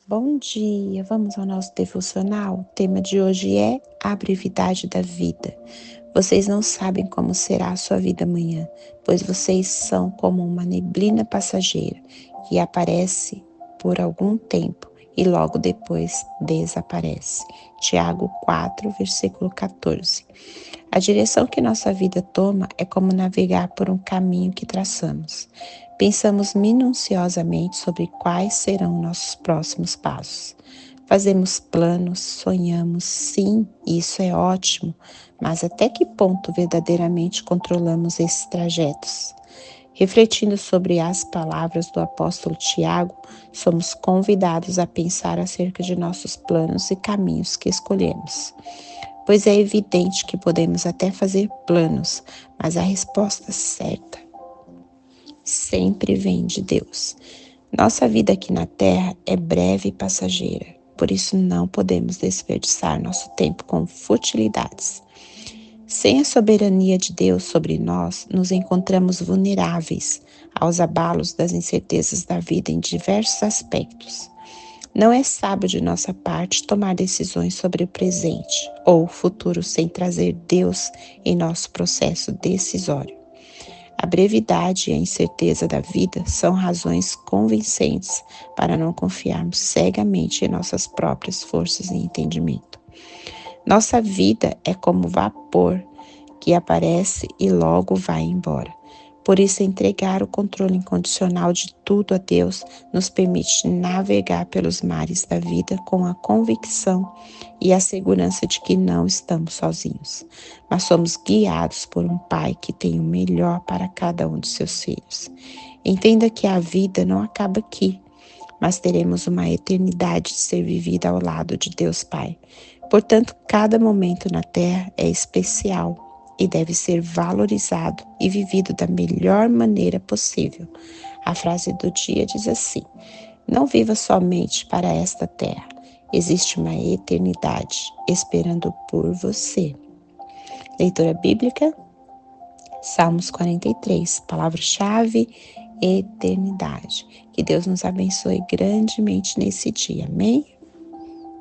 Bom dia, vamos ao nosso devocional? O tema de hoje é a brevidade da vida. Vocês não sabem como será a sua vida amanhã, pois vocês são como uma neblina passageira que aparece por algum tempo e logo depois desaparece. Tiago 4, versículo 14. A direção que nossa vida toma é como navegar por um caminho que traçamos. Pensamos minuciosamente sobre quais serão nossos próximos passos. Fazemos planos, sonhamos, sim, isso é ótimo, mas até que ponto verdadeiramente controlamos esses trajetos? Refletindo sobre as palavras do apóstolo Tiago, somos convidados a pensar acerca de nossos planos e caminhos que escolhemos. Pois é evidente que podemos até fazer planos, mas a resposta certa sempre vem de Deus. Nossa vida aqui na Terra é breve e passageira, por isso não podemos desperdiçar nosso tempo com futilidades. Sem a soberania de Deus sobre nós, nos encontramos vulneráveis aos abalos das incertezas da vida em diversos aspectos. Não é sábio de nossa parte tomar decisões sobre o presente ou o futuro sem trazer Deus em nosso processo decisório. A brevidade e a incerteza da vida são razões convincentes para não confiarmos cegamente em nossas próprias forças e entendimento. Nossa vida é como vapor que aparece e logo vai embora. Por isso, entregar o controle incondicional de tudo a Deus nos permite navegar pelos mares da vida com a convicção e a segurança de que não estamos sozinhos, mas somos guiados por um Pai que tem o melhor para cada um de seus filhos. Entenda que a vida não acaba aqui, mas teremos uma eternidade de ser vivida ao lado de Deus Pai. Portanto, cada momento na terra é especial e deve ser valorizado e vivido da melhor maneira possível. A frase do dia diz assim: não viva somente para esta terra. Existe uma eternidade esperando por você. Leitura bíblica, Salmos 43, palavra-chave, eternidade. Que Deus nos abençoe grandemente nesse dia. Amém?